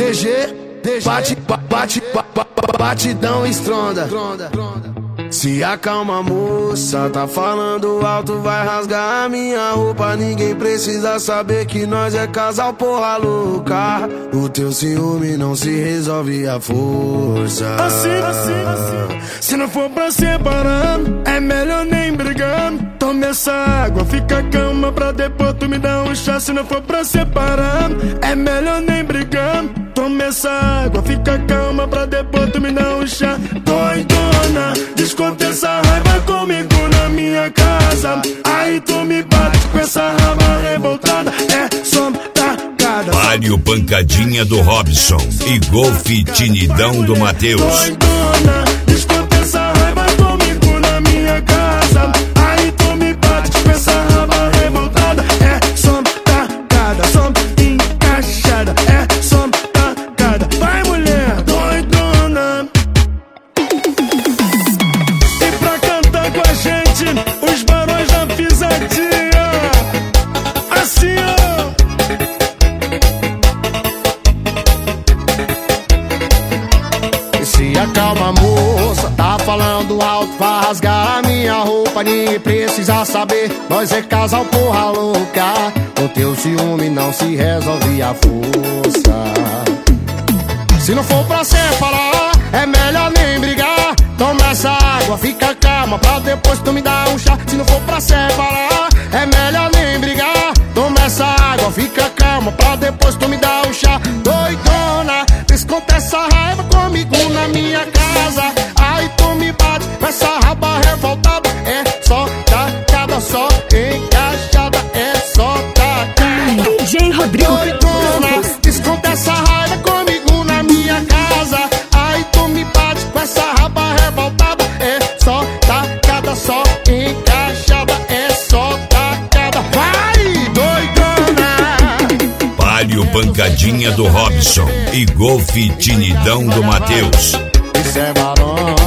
DG, batidão estronda. Se acalma, moça, tá falando alto, vai rasgar a minha roupa. Ninguém precisa saber que nós é casal porra louca. O teu ciúme não se resolve à força. Assim. Se não for pra separar, é melhor nem brigar. Tome essa água, fica calma pra depois tu me dar um chá. Se não for pra separar, é melhor nem brigar. Tome essa água, fica calma pra depois tu me dar um chá. Doidona, desconta essa raiva comigo na minha casa. Aí tu me bate com essa raba revoltada. É só tacada. Palio Pancadinha do Robson e Golfe Tinidão do Matheus. Doidona, desconta essa raiva comigo na minha casa. Aí tu me bate com essa raba revoltada. É só tacada, só encaixada. É só tacada. Vai, mulher, doidona. E pra cantar com a gente, os barões da pisadinha. Assim, ó. Se acalma, moça, tá falando alto, vai rasgar a minha roupa. Ninguém precisa saber, nós é casal porra louca. O teu ciúme não se resolve à força. Se não for pra separar, é melhor nem brigar. Toma essa água, fica calma pra depois tu me dar um chá. Se não for pra separar, é melhor nem brigar. Toma essa água, fica calma pra depois tu me dar um chá. Doidona, desconta essa raiva comigo na minha casa. Aí tu me bate com essa raba revoltada. É só tacada, só encaixada. É só tacada. DJ Rodrigo. Doidona, desconta essa raiva comigo na minha casa. Aí tu me bate com essa raba revoltada. É só tacada, só encaixada. É só tacada. Vai, doidona. Palio Pancadinha do Robson e Golfe Tinidão do Matheus. Isso é balão.